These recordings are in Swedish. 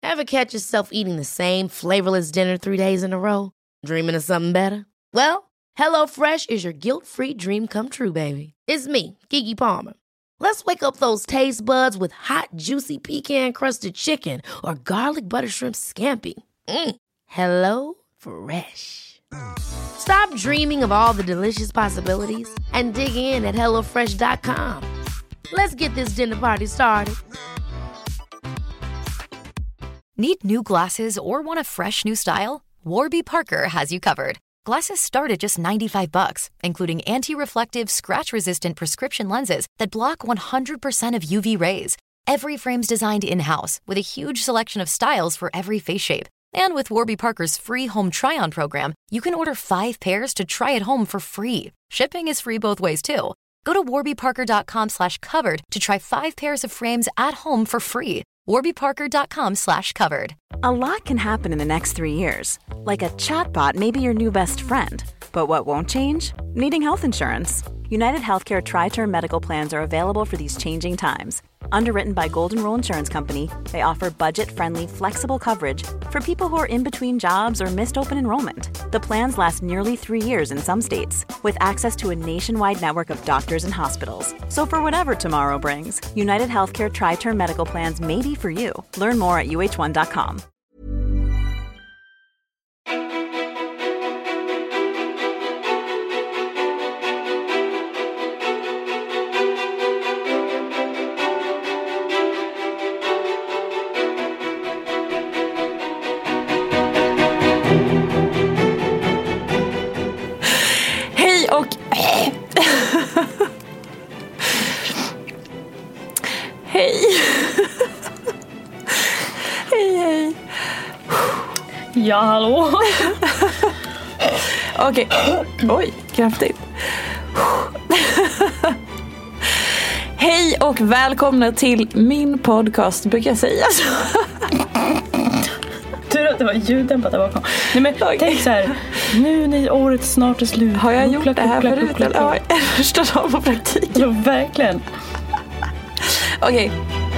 Ever catch yourself eating the same flavorless dinner 3 days in a row? Dreaming of something better? Well, HelloFresh is your guilt-free dream come true, baby. It's me, Keke Palmer. Let's wake up those taste buds with hot, juicy pecan-crusted chicken or garlic butter shrimp scampi. Hello Fresh. Stop dreaming of all the delicious possibilities and dig in at HelloFresh.com. Let's get this dinner party started. Need new glasses or want a fresh new style? Warby Parker has you covered. Glasses start at just $95, including anti-reflective, scratch-resistant prescription lenses that block 100% of UV rays. Every frame's designed in-house with a huge selection of styles for every face shape. And with Warby Parker's free home try-on program, you can order 5 pairs to try at home for free. Shipping is free both ways, too. Go to warbyparker.com/covered to try 5 pairs of frames at home for free. warbyparker.com/covered. A lot can happen in the next 3 years. Like a chatbot may be your new best friend. But what won't change? Needing health insurance. United Healthcare Tri-Term Medical Plans are available for these changing times. Underwritten by Golden Rule Insurance Company, they offer budget-friendly, flexible coverage for people who are in between jobs or missed open enrollment. The plans last nearly 3 years in some states, with access to a nationwide network of doctors and hospitals. So for whatever tomorrow brings, United Healthcare Tri-Term Medical Plans may be for you. Learn more at uh1.com. Hej. Ja, hallå. Okej. Oj, kraftigt. Hej och välkomna till min podcast, brukar jag säga så. Tur att det var ljuddämpat där bakom. Nej, men tänk så här, nu när året snart är slut. Har jag gjort det här förut? Ja, första dagen på praktik. Ja, verkligen. Okej.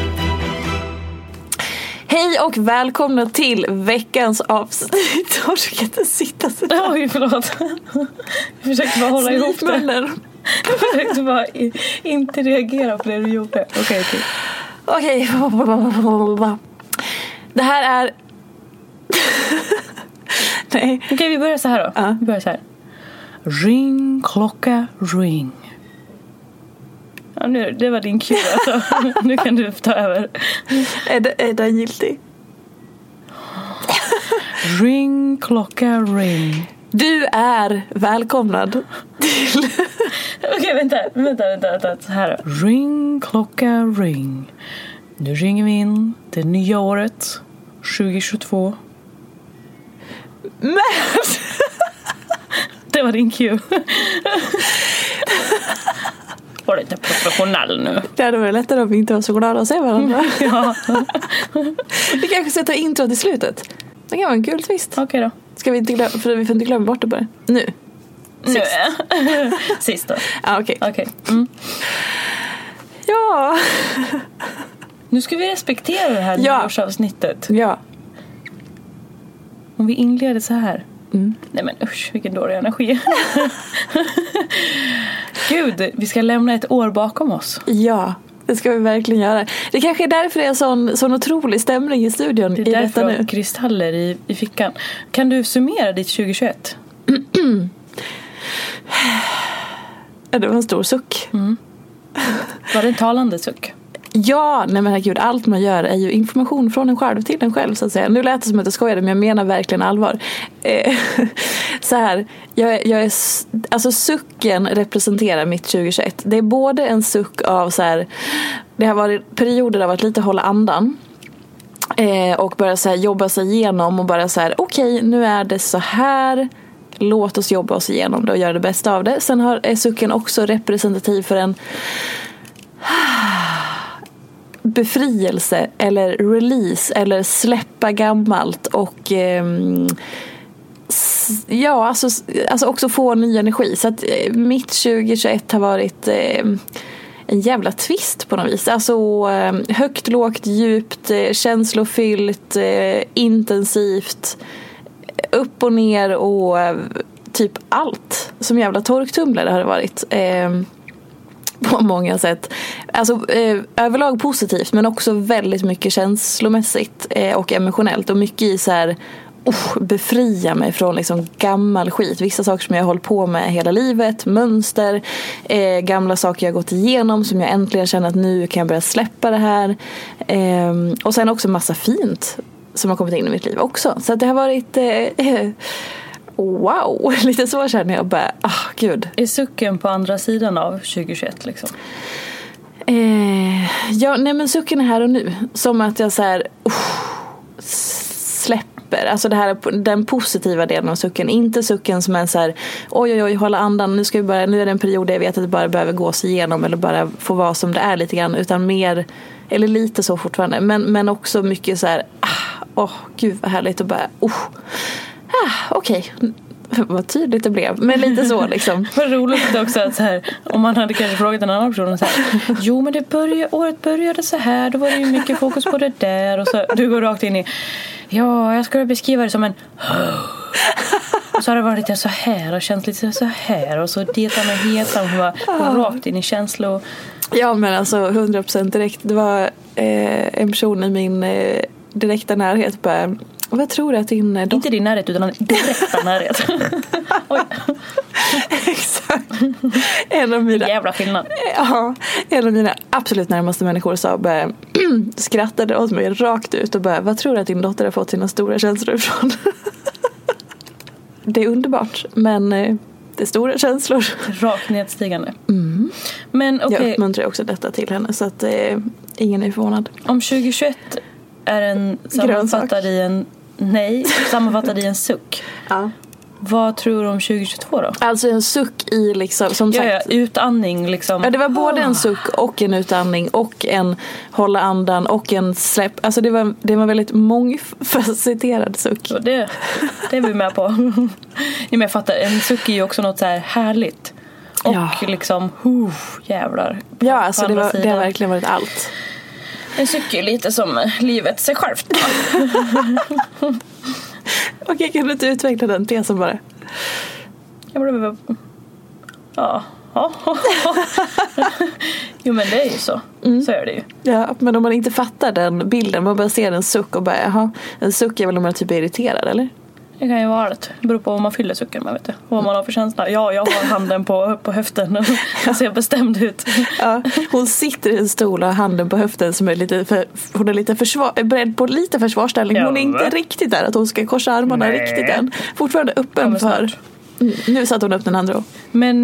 Hej och välkomna till veckans avsnitt. Jag ska inte sitta så där. Oj, förlåt. Jag försökte bara hålla ihop det. Jag försökte bara inte reagera på det du gjorde. Okej. Det här är... Nej. Okej, vi börjar så här då. Ja. Vi börjar så här. Ring, klocka, ring. Ja, nu, det var din cue alltså. Nu kan du ta över. Är den giltig? Ring, klocka, ring. Du är välkomnad till... Okej, vänta. Så här då. Ring, klocka, ring. Nu ringer vi in det nya året 2022. Men... Det var din cue. Var det inte professionell nu? Det hade varit lättare om vi inte var så glada att se varandra. Ja. Vi kanske ska ta intro till slutet. Det kan vara en kul twist. Okej då. Ska vi inte glömma, för vi får inte glömma bort det bara. Nu. Sist då. Ja, okej. Mm. Ja. Nu ska vi respektera det här nyårsavsnittet. Ja. Om vi inleder så här. Mm. Nej men usch, vilken dålig energi. Gud, vi ska lämna ett år bakom oss. Ja, det ska vi verkligen göra. Det kanske är därför det är sån otrolig stämning i studion. Det är därför du har kristaller i fickan. Kan du summera ditt 2021? Ja, det var en stor suck. Mm. Var det en talande suck? Ja, nej men herregud, allt man gör är ju information från en själv till en själv så att säga. Nu lät det som att jag skojade, men jag menar verkligen allvar. Så här, jag är, alltså sucken representerar mitt 2021. Det är både en suck av så här, det har varit perioder av att lite hålla andan. Och bara så här, jobba sig igenom och bara så här, okej, nu är det så här. Låt oss jobba oss igenom det och göra det bästa av det. Sen är sucken också representativ för en befrielse eller release eller släppa gammalt och ja, alltså också få ny energi. Så att mitt 2021 har varit en jävla twist på något vis. Alltså högt, lågt, djupt, känslofyllt, intensivt, upp och ner och typ allt. Som jävla torktumlare har det varit. På många sätt. Alltså överlag positivt, men också väldigt mycket känslomässigt och emotionellt. Och mycket i så här befria mig från liksom gammal skit. Vissa saker som jag har hållit på med hela livet, mönster, gamla saker jag har gått igenom som jag äntligen känner att nu kan jag börja släppa det här. Och sen också massa fint som har kommit in i mitt liv också. Så att det har varit wow, lite så känner jag bara, gud. Är sucken på andra sidan av 2021 liksom? Ja, nej men sucken är här och nu. Som att jag så här släpper. Alltså det här, den positiva delen av sucken. Inte sucken som är så här, oj, hålla andan. Nu är det en period där jag vet att det bara behöver gås igenom. Eller bara få vara som det är lite grann. Utan mer, eller lite så fortfarande. Men också mycket så här, gud vad härligt. Och bara, okej. Vad tydligt det blev. Men lite så liksom. Vad roligt också att så här, om man hade kanske frågat en annan person så här, jo men året började så här, då var det ju mycket fokus på det där. Och så du går rakt in i, ja jag skulle beskriva det som en och så har det varit lite så här och känt lite så här. Och så detan och hetan var rakt in i känslor. Ja men alltså 100% direkt. Det var en person i min direkta närhet bara, vad tror du att din dotter... Inte din närhet utan din direkta närhet. Oj. Exakt. En av mina... Jävla skillnad. Ja, en av mina absolut närmaste människor sa bara, skrattade åt mig rakt ut och bara, vad tror du att din dotter har fått sina stora känslor ifrån? Det är underbart, men det är stora känslor. Rakt nedstigande. Mm. Men okej. Jag uppmuntrar också detta till henne så att ingen är förvånad. Om 2021 är en sammanfattad i en suck. Ja. Vad tror du om 2022 då? Alltså en suck i liksom, som sagt. Ja, utandning liksom. Ja, det var både en suck och en utandning och en hålla andan och en släpp. Alltså det var väldigt mångfacetterad suck. Det är vi med på. Men jag fattar, en suck är ju också något så här härligt. Och liksom, jävlar. Ja, alltså det har verkligen varit allt. En suck är lite som livet sig självt. Okej, kan du inte utveckla den tesen bara? Ja. Jo men det är ju så. Så är det ju. Ja, men om man inte fattar den bilden, man bara ser en suck och bara, jaha, en suck är väl om man typ är irriterad, eller? Det kan ju vara det. Det beror på vad man fyller sucken med, vet du. Vad man har för känsla. Ja, jag har handen på höften och jag ser bestämd ut. Ja, hon sitter i en stol och har handen på höften som är hon är lite beredd på lite försvarsställning. Hon är inte riktigt där att hon ska korsa armarna riktigt än. Fortfarande öppen för... Nu satt hon upp den andra. Men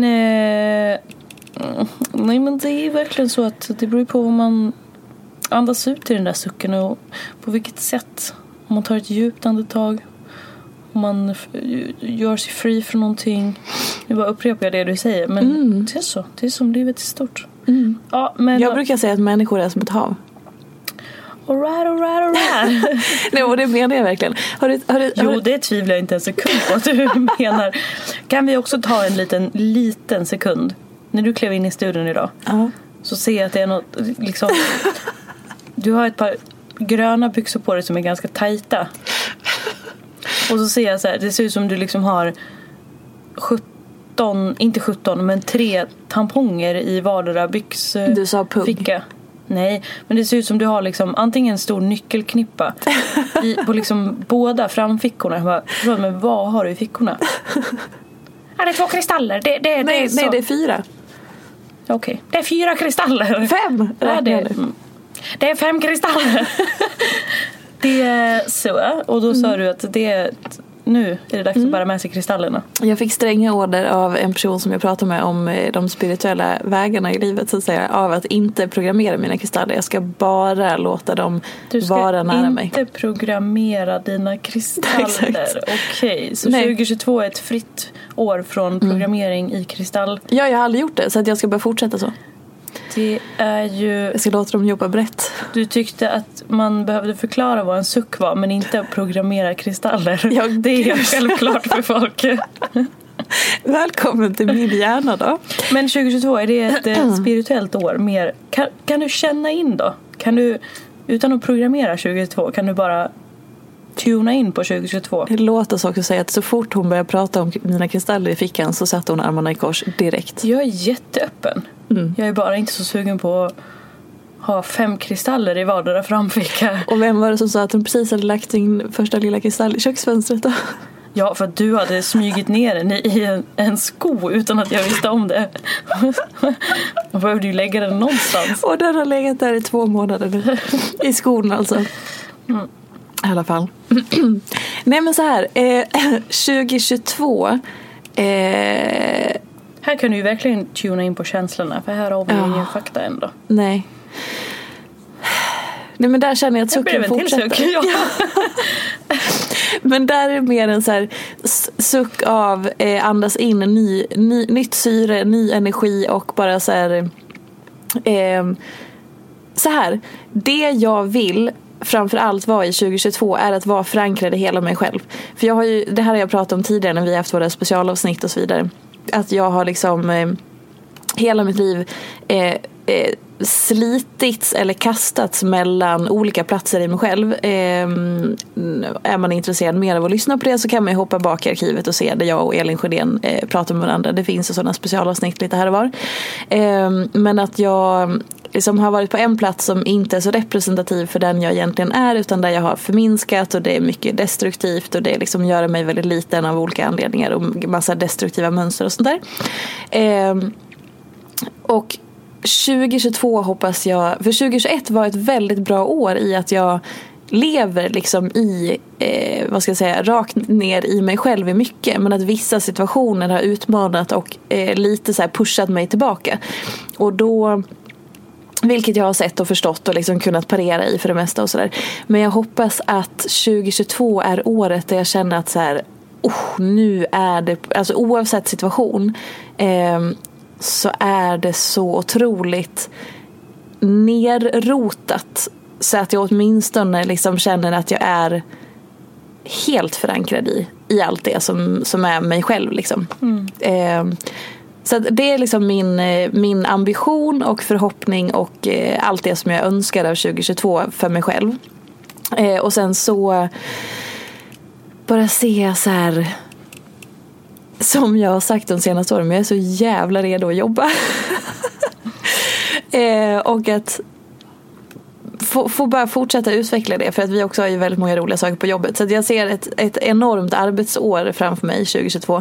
nej, men det är verkligen så att det beror på vad man andas ut i den där sucken och på vilket sätt. Om man tar ett djupt andetag, om man gör sig fri från någonting. Nu bara upprepar jag det du säger, men det är så. Det är som livet är stort. Ja, men jag brukar säga att människor är som ett hav. All right. Nej, och det menar jag verkligen. Jo, det tvivlar jag inte en sekund på att du menar. Kan vi också ta en liten sekund? När du klev in i studion idag, så ser jag att det är något liksom... Du har ett par gröna byxor på dig som är ganska tajta. Och så ser jag så här, det ser ut som du liksom har 17, men 3 tamponger i vardera byxficka. Du sa pung. Nej, men det ser ut som du har liksom antingen en stor nyckelknippa på liksom båda framfickorna. Men vad har du i fickorna? Det är 2 kristaller. Nej, det är 4. Okej, det är 4 kristaller. 5? Ja, det är 5 kristaller. Det är så. Och då sa du att nu är det dags att bära med sig kristallerna. Jag fick stränga order av en person som jag pratade med om de spirituella vägarna i livet, så att säga, av att inte programmera mina kristaller. Jag ska bara låta dem vara nära mig. Du ska inte programmera dina kristaller. Okej, så 2022 är ett fritt år från programmering i kristall. Ja, jag har aldrig gjort det, så att jag ska bara fortsätta så. Det är ju... Jag ska låta dem jobba brett. Du tyckte att man behövde förklara vad en suck var, men inte programmera kristaller. Ja, det är självklart för folk. Välkommen till min hjärna då. Men 2022, är det ett spirituellt år? Mer? Kan du känna in då? Kan du, utan att programmera 2022, kan du bara tuna in på 2022? Det låter också säga att så fort hon började prata om mina kristaller i fickan så satte hon armarna i kors direkt. Jag är jätteöppen. Jag är bara inte så sugen på att ha 5 kristaller i vardera framficka. Och vem var det som sa att hon precis hade lagt sin första lilla kristall i köksfönstret då? Ja, för att du hade smygit ner den i en sko utan att jag visste om det. Man behövde ju lägga den någonstans. Och den har legat där i 2 månader nu. I skon alltså. I alla fall. Nej men så här. 2022. Här kan du ju verkligen tuna in på känslorna. För här har vi ingen fakta ändå. Nej men där känner jag att sucken fortsätter. Suck, ja. Men där är mer en så här suck av andas in nytt syre, ny energi och bara så här så här. Det jag vill framförallt vara i 2022 är att vara förankrad i hela mig själv. För jag har ju, det här har jag pratat om tidigare när vi har haft våra specialavsnitt och så vidare. Att jag har liksom hela mitt liv slitits eller kastats mellan olika platser i mig själv. Är man intresserad mer av att lyssna på det så kan man ju hoppa bak i arkivet och se där jag och Elin Sjödén pratar med varandra. Det finns ju sådana specialavsnitt lite här och var. Men att jag liksom har varit på en plats som inte är så representativ för den jag egentligen är, utan där jag har förminskat och det är mycket destruktivt och det liksom gör mig väldigt liten av olika anledningar och massa destruktiva mönster och sånt där. Och 2022 hoppas jag, för 2021 var ett väldigt bra år i att jag lever liksom i, vad ska jag säga, rakt ner i mig själv i mycket, men att vissa situationer har utmanat och lite så här pushat mig tillbaka. Och då, vilket jag har sett och förstått och liksom kunnat parera i för det mesta och sådär. Men jag hoppas att 2022 är året där jag känner att så här, nu är det, alltså oavsett situation, så är det så otroligt nerrotat så att jag åtminstone liksom känner att jag är helt förankrad i allt det som är mig själv liksom. Så det är liksom min ambition och förhoppning och allt det som jag önskar av 2022 för mig själv. Och sen så bara se så här, som jag har sagt de senaste åren, jag är så jävla redo att jobba. Och att få bara fortsätta utveckla det, för att vi också har ju väldigt många roliga saker på jobbet. Så att jag ser ett enormt arbetsår framför mig 2022.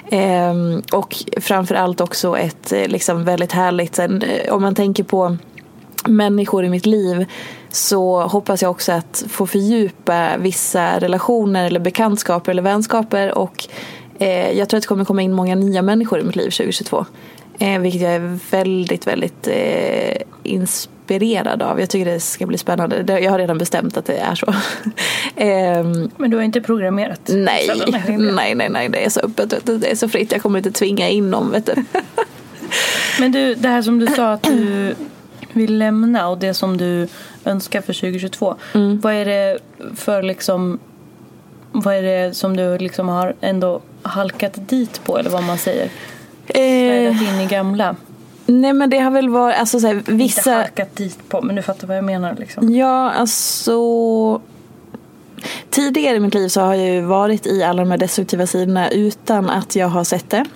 Och framförallt också ett liksom väldigt härligt, om man tänker på människor i mitt liv, så hoppas jag också att få fördjupa vissa relationer eller bekantskaper eller vänskaper, och jag tror att det kommer komma in många nya människor i mitt liv 2022. Vilket jag är väldigt, väldigt inspirerad av. Jag tycker det ska bli spännande. Jag har redan bestämt att det är så. Men du har inte programmerat? Nej, det är så öppet. Det är så fritt. Jag kommer inte tvinga in någon, vet du. Men du, det här som du sa att du vill lämna och det som du önskar för 2022. Vad är det för liksom, vad är det som du liksom har ändå halkat dit på, eller vad man säger? Slädat in i gamla. Nej, men det har väl varit alltså, så här, vissa... Inte halkat dit på, men du fattar vad jag menar liksom. Ja, alltså tidigare i mitt liv så har jag ju varit i alla de här destruktiva sidorna utan att jag har sett det.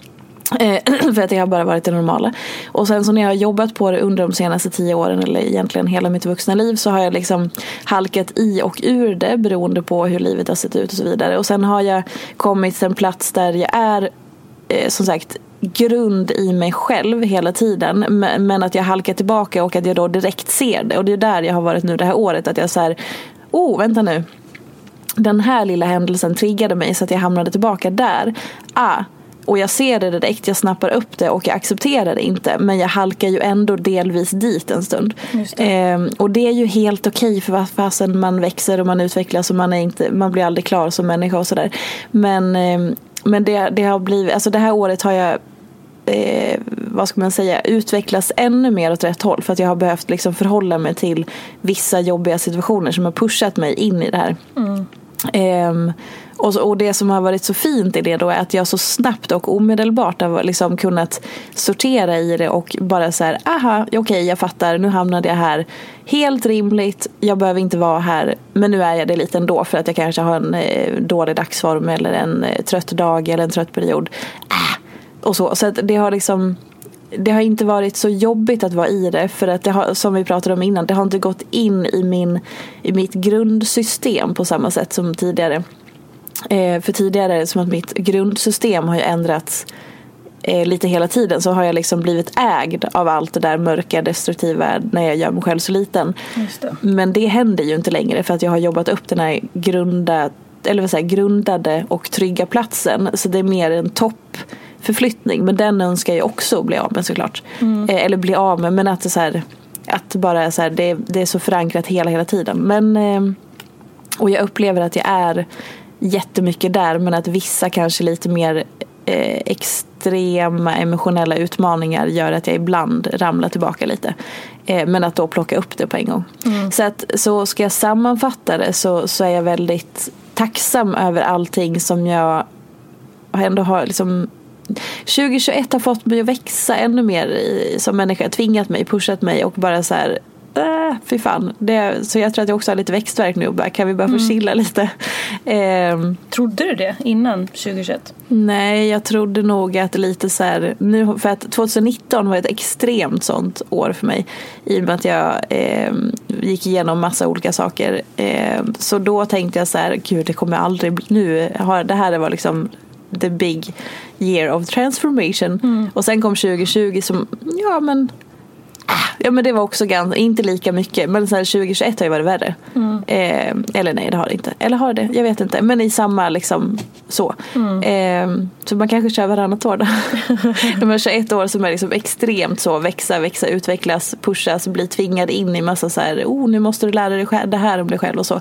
För att det har bara varit det normala. Och sen så när jag har jobbat på det under de senaste 10 åren, eller egentligen hela mitt vuxna liv, så har jag liksom halkat i och ur det beroende på hur livet har sett ut och så vidare. Och sen har jag kommit till en plats där jag är som sagt grund i mig själv hela tiden, men att jag halkar tillbaka och att jag då direkt ser det. Och det är där jag har varit nu det här året, att jag så här, vänta nu, den här lilla händelsen triggade mig så att jag hamnade tillbaka där. Och jag ser det direkt, jag snappar upp det och jag accepterar det inte. Men jag halkar ju ändå delvis dit en stund. Och det är ju helt okej, för fastän man växer och man utvecklas och man blir aldrig klar som människa och sådär. Men det har blivit, alltså det här året har jag vad ska man säga, utvecklats ännu mer åt rätt håll, för att jag har behövt liksom förhålla mig till vissa jobbiga situationer som har pushat mig in i det här. Och det som har varit så fint i det då är att jag så snabbt och omedelbart har liksom kunnat sortera i det och bara så här, aha, okej, jag fattar, nu hamnade jag här. Helt rimligt, jag behöver inte vara här, men nu är jag det lite ändå för att jag kanske har en dålig dagsform eller en trött dag eller en trött period. Och så att det har liksom... Det har inte varit så jobbigt att vara i det för att det har, som vi pratade om innan, det har inte gått in i mitt grundsystem på samma sätt som tidigare. För tidigare är det som att mitt grundsystem har ju ändrats lite hela tiden, så har jag liksom blivit ägd av allt det där mörka, destruktiva när jag gör mig själv så liten. Just det. Men det händer ju inte längre för att jag har jobbat upp den här grundade och trygga platsen, så det är mer en toppförflyttning, men den önskar jag också bli av med såklart. Eller bli av med, men att det så här, att bara så här, det är så förankrat hela tiden. Men och jag upplever att jag är jättemycket där, men att vissa kanske lite mer extrema emotionella utmaningar gör att jag ibland ramlar tillbaka lite. Men att då plocka upp det på en gång. Så ska jag sammanfatta det så är jag väldigt tacksam över allting som jag ändå har liksom... 2021 har fått mig att växa ännu mer som människa, tvingat mig, pushat mig och bara så här, fy fan. Så jag tror att jag också har lite växtverk nu och bara, kan vi bara få chilla lite. Trodde du det innan 2021? Nej, jag trodde nog att lite så här, nu, för att 2019 var ett extremt sånt år för mig i och med att jag gick igenom massa olika saker. Så då tänkte jag så här, gud, det kommer aldrig bli, det här var liksom the big year of transformation. Och sen kom 2020 som, ja men det var också inte lika mycket, men så här 2021 har ju varit värre. Eller nej, det har det inte. Eller har det? Jag vet inte. Men i samma liksom så. Så man kanske kör varannat år då. De här 21 år som är liksom extremt så, växa, utvecklas, pushas, bli tvingad in i massa så här, nu måste du lära dig det här om dig själv och så.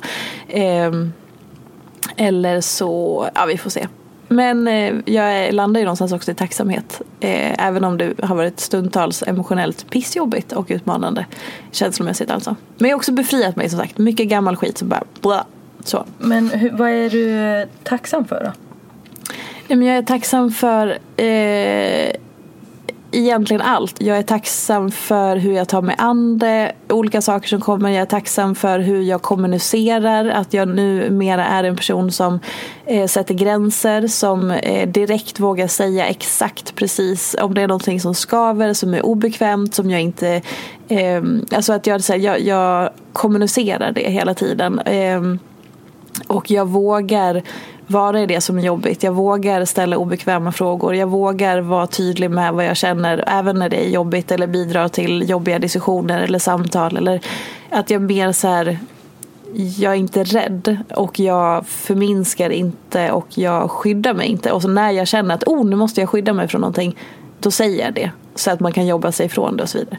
Eller så, ja, vi får se. Men jag landar ju någonstans också i tacksamhet. Även om det har varit stundtals emotionellt pissjobbigt och utmanande känslomässigt alltså. Men jag har också befriat mig som sagt. Mycket gammal skit som bara bla, så. Men vad är du tacksam för då? Nej, men jag är tacksam för egentligen allt. Jag är tacksam för hur jag tar mig an det, olika saker som kommer. Jag är tacksam för hur jag kommunicerar, att jag numera är en person som sätter gränser, som direkt vågar säga exakt precis om det är någonting som skaver, som är obekvämt, som jag inte alltså att jag kommunicerar det hela tiden. Och jag vågar vara i det som är jobbigt. Jag vågar ställa obekväma frågor. Jag vågar vara tydlig med vad jag känner, även när det är jobbigt, eller bidra till jobbiga diskussioner eller samtal. Eller att jag mer så här, jag är inte rädd och jag förminskar inte och jag skyddar mig inte. Och så när jag känner att nu måste jag skydda mig från någonting, då säger jag det. Så att man kan jobba sig ifrån det och så vidare.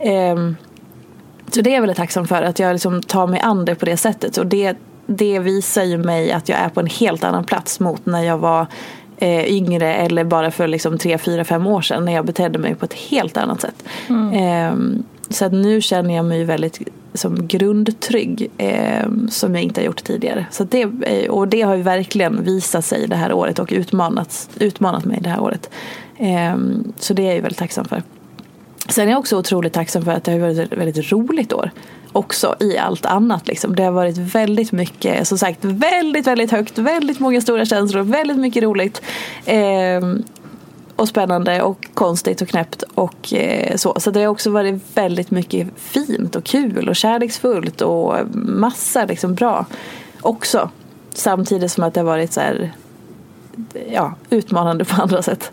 Så det är jag väldigt tacksam för, att jag liksom tar mig an det på det sättet. Och det visar ju mig att jag är på en helt annan plats mot när jag var yngre, eller bara för liksom 3, 4, 5 år sedan, när jag betedde mig på ett helt annat sätt. Så att nu känner jag mig väldigt som grundtrygg, som jag inte har gjort tidigare. Så att det har ju verkligen visat sig det här året och utmanat mig det här året. Så det är jag ju väldigt tacksam för. Sen är jag också otroligt tacksam för att det har varit ett väldigt roligt år. Också i allt annat liksom. Det har varit väldigt mycket, som sagt, väldigt, väldigt högt, väldigt många stora känslor, väldigt mycket roligt och spännande och konstigt och knäppt och så det har också varit väldigt mycket fint och kul och kärleksfullt och massa liksom bra också, samtidigt som att det har varit så här, ja, utmanande på andra sätt.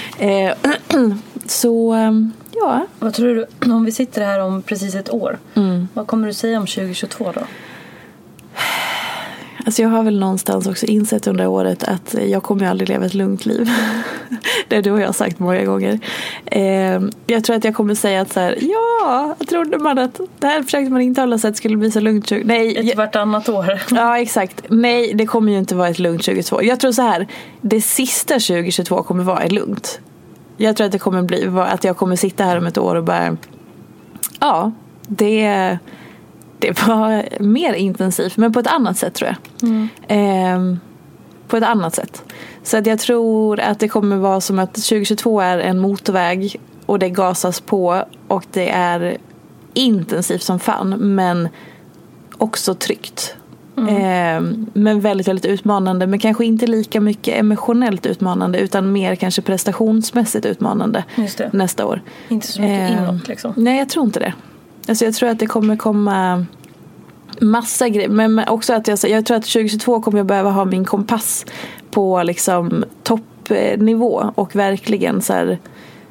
Så ja. Vad tror du, om vi sitter här om precis ett år, vad kommer du säga om 2022 då? Alltså jag har väl någonstans också insett under året att jag kommer aldrig leva ett lugnt liv. Det har du och jag sagt många gånger. Jag tror att jag kommer säga att så här, ja, trodde man att det här försökte man inte hålla sig att det skulle bli så lugnt. Nej, ett vartannat år. Ja, exakt. Nej, det kommer ju inte vara ett lugnt 2022. Jag tror så här, det sista 2022 kommer vara ett lugnt. Jag tror att det kommer bli att jag kommer sitta här om ett år och bara, ja, det var mer intensivt, men på ett annat sätt tror jag. på ett annat sätt. Så att jag tror att det kommer vara som att 2022 är en motorväg och det gasas på och det är intensivt som fan, men också tryggt. Men väldigt, väldigt utmanande, men kanske inte lika mycket emotionellt utmanande utan mer kanske prestationsmässigt utmanande nästa år. Inte så mycket inåt liksom. Nej, jag tror inte det. Alltså jag tror att det kommer komma massa grejer, men också att jag tror att 2022 kommer jag behöva ha min kompass på liksom toppnivå och verkligen så här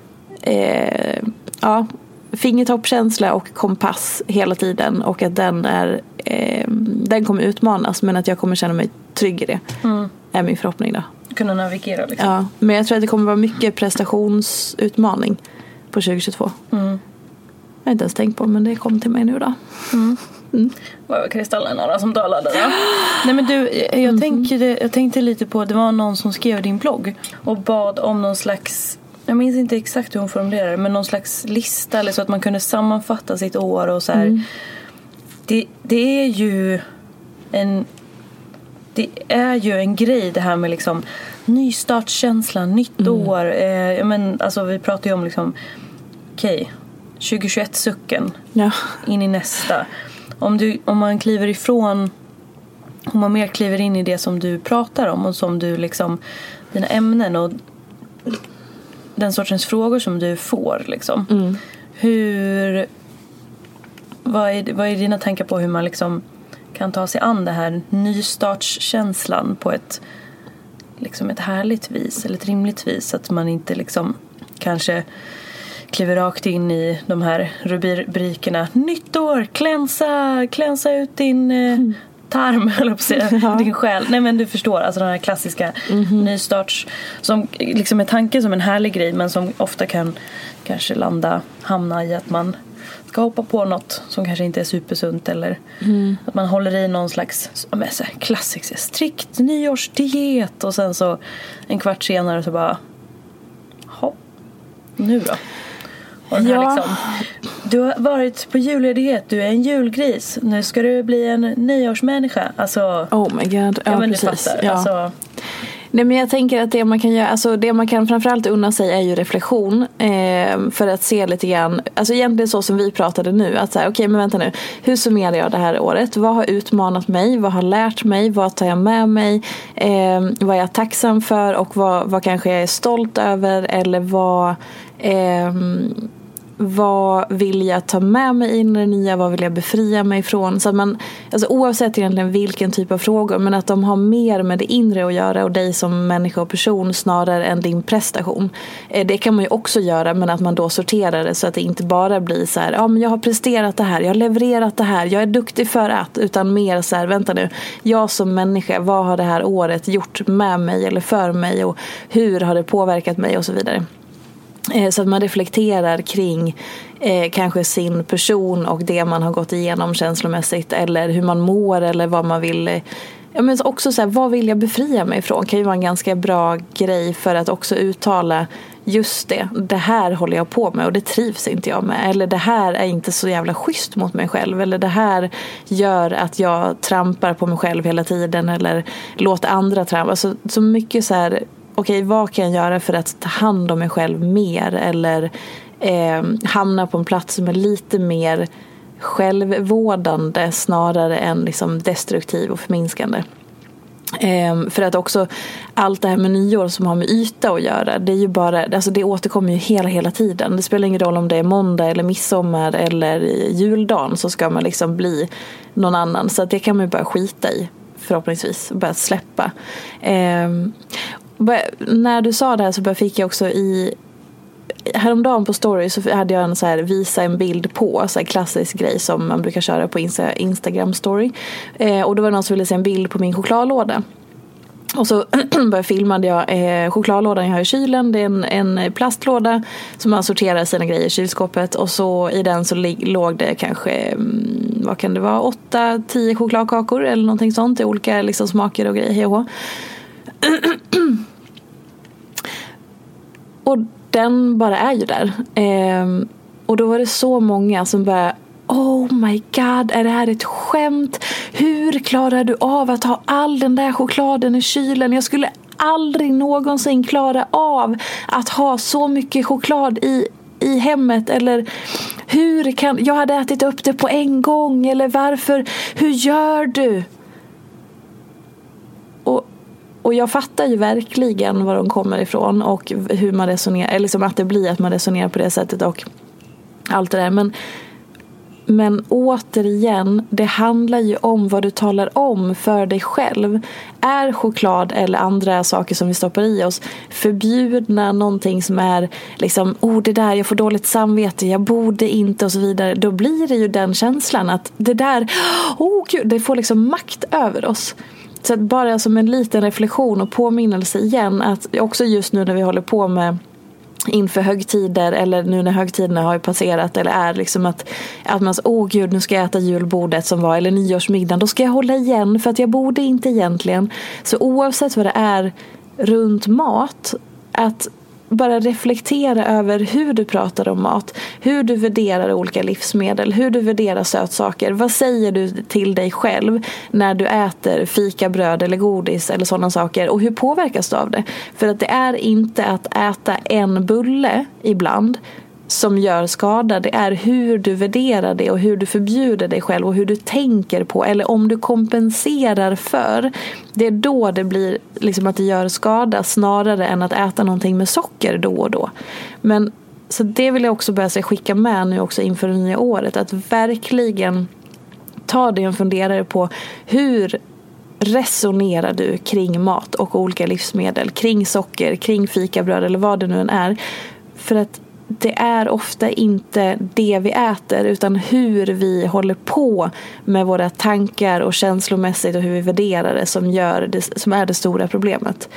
fingertoppkänsla och kompass hela tiden, och att den kommer utmanas, men att jag kommer känna mig trygg i det. Är min förhoppning då. Kunna navigera liksom. Ja, men jag tror att det kommer vara mycket prestationsutmaning på 2022. Jag har inte ens tänkt på, men det kom till mig nu då. Vad var kristallerna som talade då? Nej men du, jag tänkte lite på, det var någon som skrev din blogg och bad om någon slags, jag minns inte exakt hur hon formulerade, men någon slags lista eller så att man kunde sammanfatta sitt år och så här. Det är ju en grej det här med liksom nystartskänslan, nytt år. Men alltså vi pratar ju om liksom 2021 sucken in i nästa. Om man kliver ifrån, om man mer kliver in i det som du pratar om och som du liksom, dina ämnen och den sortens frågor som du får liksom. Vad är dina tankar på hur man liksom kan ta sig an det här nystartskänslan på ett härligt vis eller ett rimligt vis, så att man inte liksom kanske kliver rakt in i de här rubrikerna nytt år, klänsa ut din tarm eller på sig, din själ. Nej men du förstår, alltså den här klassiska nystarts som liksom är tanken som en härlig grej, men som ofta kan kanske hamna i att man ska hoppa på något som kanske inte är supersunt, eller att man håller i någon slags klassisk strikt nyårsdiet och sen så en kvart senare så bara nu då. Och den här liksom, du har varit på julledighet, du är en julgris, nu ska du bli en nyårsmänniska. Alltså, oh my god, ja men precis. Du fattar. Alltså, nej, men jag tänker att det man kan göra, alltså det man kan framförallt unna sig är ju reflektion, för att se lite grann, alltså egentligen så som vi pratade nu, att säga okej, men vänta nu, hur summerar jag det här året, vad har utmanat mig, vad har lärt mig, vad tar jag med mig, vad är jag tacksam för och vad kanske jag är stolt över, eller vad vill jag ta med mig in i det nya, vad vill jag befria mig ifrån, så att man, alltså oavsett egentligen vilken typ av frågor, men att de har mer med det inre att göra och dig som människa och person snarare än din prestation. Det kan man ju också göra, men att man då sorterar det så att det inte bara blir så här, men jag har presterat det här, jag har levererat det här, jag är duktig för att, utan mer så här, vänta nu, jag som människa, vad har det här året gjort med mig eller för mig, och hur har det påverkat mig och så vidare. Så att man reflekterar kring kanske sin person och det man har gått igenom känslomässigt, eller hur man mår, eller vad man vill. Men också så här, vad vill jag befria mig ifrån, kan ju vara en ganska bra grej för att också uttala just det här håller jag på med och det trivs inte jag med, eller det här är inte så jävla schysst mot mig själv, eller det här gör att jag trampar på mig själv hela tiden, eller låter andra trampa. Alltså, så mycket så här, okej, vad kan jag göra för att ta hand om mig själv mer, eller hamna på en plats som är lite mer självvårdande snarare än liksom destruktiv och förminskande. För att också allt det här med nyår som har med yta att göra, det är ju bara, alltså det återkommer ju hela tiden. Det spelar ingen roll om det är måndag eller midsommar eller juldagen, så ska man liksom bli någon annan. Så att det kan man ju bara skita i, förhoppningsvis, och bara släppa. När du sa det här så fick jag också häromdagen på story så hade jag en så här visa en bild på, så här klassisk grej som man brukar köra på Instagram story, och då var det någon som ville se en bild på min chokladlåda. Och så filmade jag chokladlådan jag har i kylen. Det är en plastlåda som man sorterar sina grejer i kylskåpet. Och så i den så låg det kanske, vad kan det vara, 8-10 chokladkakor eller någonting sånt i olika liksom smaker och grejer. Och den bara är ju där. Och då var det så många som bara oh my god, är det här ett skämt? Hur klarar du av att ha all den där chokladen i kylen? Jag skulle aldrig någonsin klara av att ha så mycket choklad i hemmet. Eller hur kan jag hade ätit upp det på en gång? Eller varför? Hur gör du? Och jag fattar ju verkligen var de kommer ifrån och hur man resonerar, eller liksom att det blir att man resonerar på det sättet och allt det där. Men återigen, det handlar ju om vad du talar om för dig själv. Är choklad eller andra saker som vi stoppar i oss förbjudna, någonting som är liksom, det där, jag får dåligt samvete, jag borde inte och så vidare. Då blir det ju den känslan att det där, gud, det får liksom makt över oss. Så att bara som en liten reflektion och påminnelse igen, att också just nu när vi håller på med inför högtider, eller nu när högtiderna har ju passerat, eller är liksom att man så, gud, nu ska jag äta julbordet som var, eller nyårsmiddagen, då ska jag hålla igen för att jag borde inte egentligen. Så oavsett vad det är runt mat, att bara reflektera över hur du pratar om mat, hur du värderar olika livsmedel, hur du värderar sötsaker. Vad säger du till dig själv när du äter fikabröd eller godis eller sådana saker, och hur påverkas du av det? För att det är inte att äta en bulle ibland som gör skada. Det är hur du värderar det och hur du förbjuder dig själv och hur du tänker på, eller om du kompenserar för. Det är då det blir liksom att det gör skada, snarare än att äta någonting med socker då och då. Men så det vill jag också börja skicka med nu också inför det nya året, att verkligen ta dig en funderare på hur resonerar du kring mat och olika livsmedel, kring socker, kring fikabröd eller vad det nu än är. För att det är ofta inte det vi äter, utan hur vi håller på med våra tankar och känslomässigt och hur vi värderar det som är det stora problemet.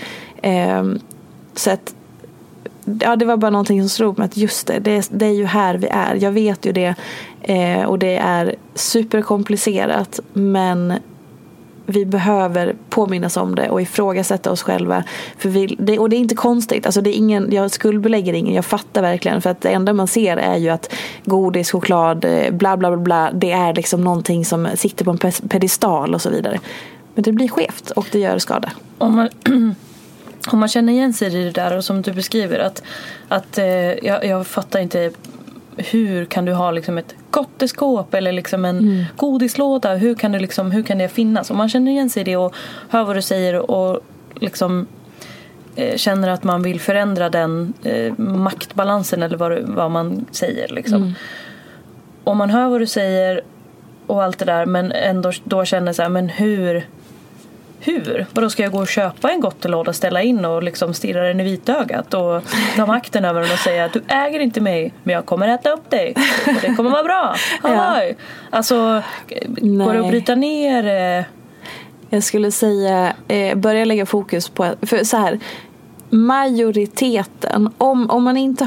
Så att det var bara någonting som slog mig, att just det är ju här vi är. Jag vet ju det, och det är superkomplicerat, men vi behöver påminnas om det och ifrågasätta oss själva. Och det är inte konstigt. Alltså jag skuldbelägger ingen. Jag fattar verkligen. För att det enda man ser är ju att godis, choklad, bla bla bla bla, det är liksom någonting som sitter på en pedestal och så vidare. Men det blir skevt och det gör skada. Om man känner igen sig i det där, och som du beskriver, att jag fattar inte, hur kan du ha liksom ett gotteskåp eller liksom en godislåda? Hur kan det finnas? Om man känner igen sig i det och hör vad du säger och liksom känner att man vill förändra den maktbalansen, eller vad man säger liksom. Om man hör vad du säger och allt det där, men ändå då känner så här, men hur? Vadå, ska jag gå och köpa en gottelåda, ställa in och liksom stirra den i vitögat och ta makten över den och säga att du äger inte mig, men jag kommer äta upp dig och det kommer vara bra. Halloj! Alltså, går det att bryta ner? Jag skulle säga börja lägga fokus på, för så här, majoriteten, om man inte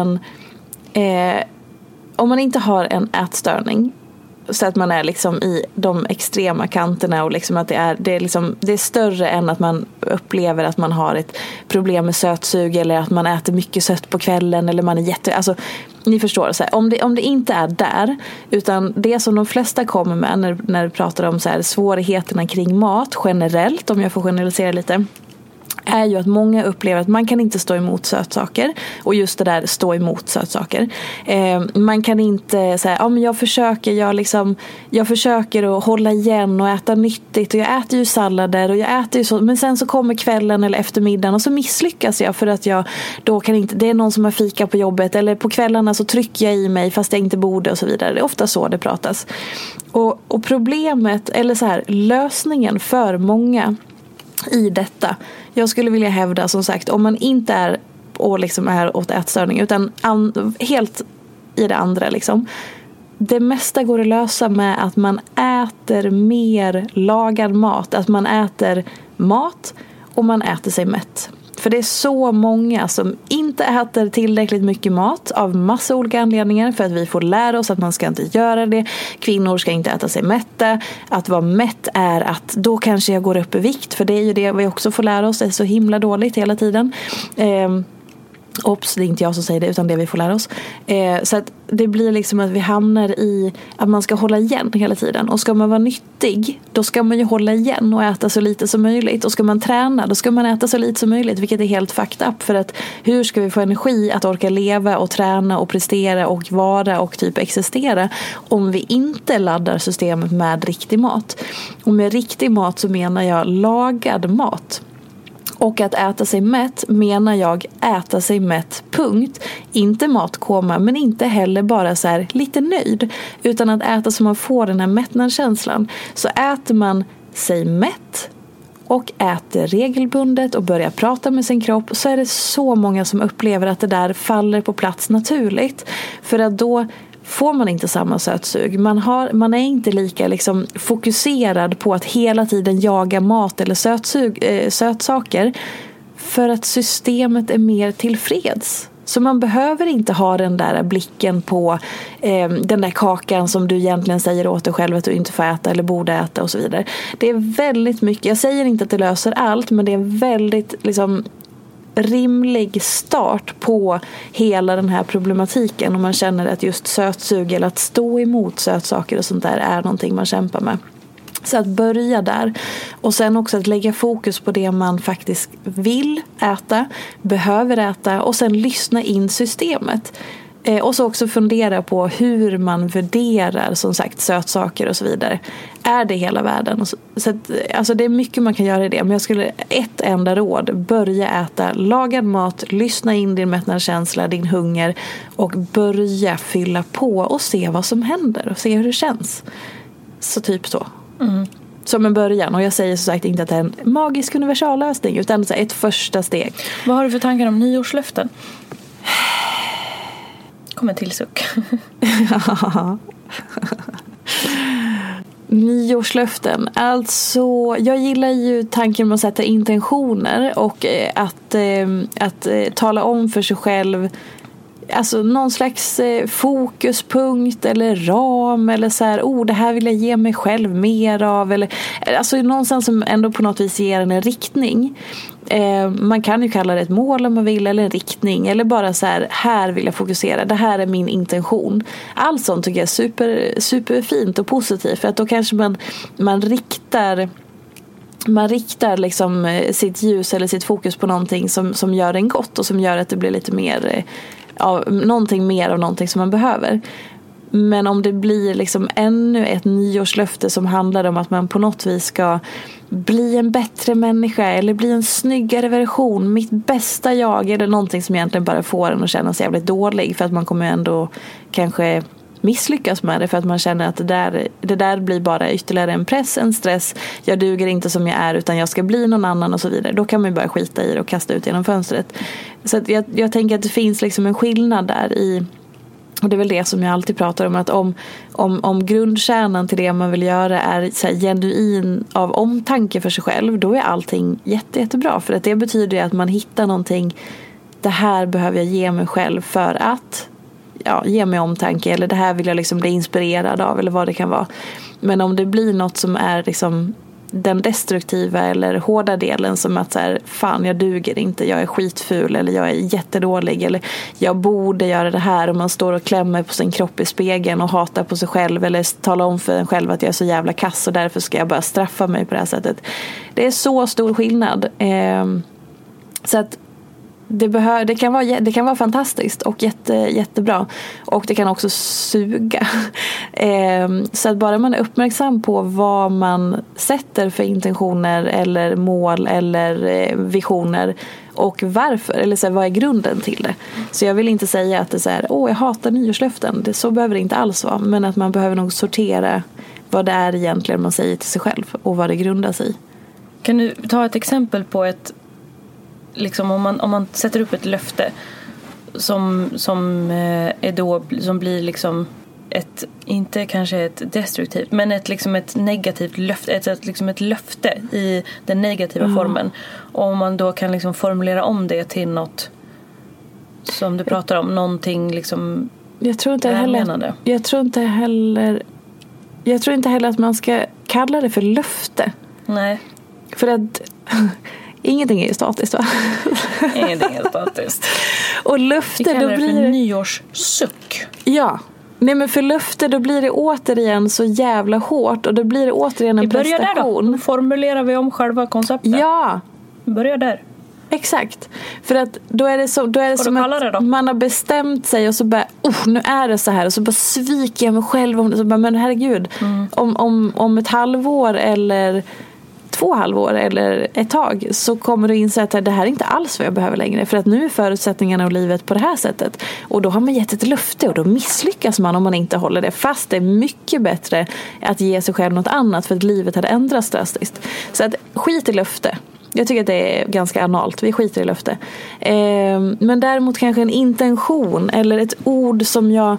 har en ätstörning, så att man är liksom i de extrema kanterna, och liksom att det är större än att man upplever att man har ett problem med sötsug, eller att man äter mycket sött på kvällen, eller man är alltså ni förstår så här, om det inte är där, utan det som de flesta kommer med när du pratar om så här, svårigheterna kring mat generellt, om jag får generalisera lite, är ju att många upplever att man kan inte stå emot sötsaker. Och just det där, stå emot sötsaker. Man kan inte säga, men jag försöker att hålla igen och äta nyttigt. Och jag äter ju sallader och jag äter ju så. Men sen så kommer kvällen eller eftermiddagen och så misslyckas jag för att jag då kan inte, det är någon som har fika på jobbet. Eller på kvällarna så trycker jag i mig fast jag inte borde och så vidare. Det är ofta så det pratas. Och problemet, eller så här, lösningen för många i detta, jag skulle vilja hävda, som sagt, om man inte är åt ätstörning, utan helt i det andra liksom, det mesta går att lösa med att man äter mer lagad mat, att man äter mat och man äter sig mätt. För det är så många som inte äter tillräckligt mycket mat av massa olika anledningar, för att vi får lära oss att man ska inte göra det. Kvinnor ska inte äta sig mätta. Att vara mätt är att då kanske jag går upp i vikt, för det är ju det vi också får lära oss, det är så himla dåligt hela tiden. Ops, det är inte jag som säger det utan det vi får lära oss. Så att det blir liksom att vi hamnar i att man ska hålla igen hela tiden. Och ska man vara nyttig, då ska man ju hålla igen och äta så lite som möjligt. Och ska man träna, då ska man äta så lite som möjligt, vilket är helt fucked up. För att hur ska vi få energi att orka leva och träna och prestera och vara och typ existera om vi inte laddar systemet med riktig mat? Och med riktig mat så menar jag lagad mat. Och att äta sig mätt menar jag äta sig mätt, punkt. Inte matkoma, men inte heller bara så här lite nöjd. Utan att äta så man får den här mättnadskänslan. Så äter man sig mätt och äter regelbundet och börjar prata med sin kropp, så är det så många som upplever att det där faller på plats naturligt. För att då får man inte samma sötsug. Man är inte lika liksom fokuserad på att hela tiden jaga mat eller sötsaker, för att systemet är mer tillfreds. Så man behöver inte ha den där blicken på den där kakan som du egentligen säger åt dig själv att du inte får äta eller borde äta och så vidare. Det är väldigt mycket, jag säger inte att det löser allt, men det är väldigt liksom rimlig start på hela den här problematiken om man känner att just sötsug eller att stå emot sötsaker och sånt där är någonting man kämpar med. Så att börja där. Och sen också att lägga fokus på det man faktiskt vill äta, behöver äta, och sen lyssna in systemet. Och så också fundera på hur man värderar som sagt sötsaker och så vidare. Är det hela världen? Så att, alltså det är mycket man kan göra i det. Men jag skulle ett enda råd: börja äta lagad mat, lyssna in din mättnadskänsla, din hunger, och börja fylla på och se vad som händer och se hur det känns. Så typ så. Som en början. Och jag säger så sagt inte att det är en magisk universallösning, utan så ett första steg. Vad har du för tankar om nyårslöften? Kom en till suck. Nyårslöften. Alltså, jag gillar ju tanken med att sätta intentioner och att tala om för sig själv, alltså någon slags fokuspunkt eller ram, eller så här, det här vill jag ge mig själv mer av, eller alltså någonstans som ändå på något vis ger en riktning. Man kan ju kalla det ett mål om man vill, eller en riktning, eller bara så här vill jag fokusera, det här är min intention. Allt sånt tycker jag är superfint och positivt, för att då kanske man riktar liksom sitt ljus eller sitt fokus på någonting som gör en gott och som gör att det blir lite mer någonting mer av någonting som man behöver. Men om det blir liksom ännu ett nyårslöfte som handlar om att man på något vis ska bli en bättre människa eller bli en snyggare version, mitt bästa jag, eller någonting som egentligen bara får en att känna sig jävligt dålig, för att man kommer ändå kanske misslyckas med det, för att man känner att det där blir bara ytterligare en press, en stress, jag duger inte som jag är utan jag ska bli någon annan och så vidare. Då kan man ju bara skita i det och kasta ut genom fönstret. Så att jag tänker att det finns liksom en skillnad där i, och det är väl det som jag alltid pratar om, att om grundkärnan till det man vill göra är så här genuin av omtanke för sig själv, då är allting jättebra, för att det betyder ju att man hittar någonting, det här behöver jag ge mig själv för att ge mig omtanke, eller det här vill jag liksom bli inspirerad av, eller vad det kan vara. Men om det blir något som är liksom den destruktiva eller hårda delen, som att så här, fan jag duger inte, jag är skitful, eller jag är jättedålig, eller jag borde göra det här, och man står och klämmer på sin kropp i spegeln och hatar på sig själv, eller talar om för en själv att jag är så jävla kass och därför ska jag bara straffa mig på det här sättet. Det är så stor skillnad. Så att det kan vara fantastiskt och jättebra, och det kan också suga. Så att bara man är uppmärksam på vad man sätter för intentioner eller mål eller visioner, och varför, eller så här, vad är grunden till det. Så jag vill inte säga att det är så här, jag hatar nyårslöften, så behöver det inte alls vara, men att man behöver nog sortera vad det är egentligen man säger till sig själv och vad det grundar sig i. Kan du ta ett exempel på ett, liksom om man sätter upp ett löfte som blir liksom ett, inte kanske ett destruktivt, men ett negativt löfte, ett löfte i den negativa formen, och om man då kan liksom formulera om det till något som du pratar om, någonting liksom. Jag tror inte heller att man ska kalla det för löfte. Nej. För att Ingenting är ju statiskt, va? Ingenting är statiskt. Och löfte, då blir det för nyårssuck. Ja. Nej, men för löfte då blir det återigen så jävla hårt. Och då blir det återigen en prestation. Vi börjar där då. Formulerar vi om själva konceptet. Ja. Vi börjar där. Exakt. För att då är det som att man har bestämt sig och så bara, nu är det så här. Och så bara sviker jag mig själv om det. Så bara, men herregud. Om ett halvår eller 2 halvår eller ett tag så kommer du inse att det här är inte alls vad jag behöver längre. För att nu är förutsättningarna och livet på det här sättet. Och då har man gett ett löfte och då misslyckas man om man inte håller det. Fast det är mycket bättre att ge sig själv något annat för att livet hade ändrats drastiskt. Så att skit i löfte. Jag tycker att det är ganska analt. Vi skiter i löfte. Men däremot kanske en intention eller ett ord som jag...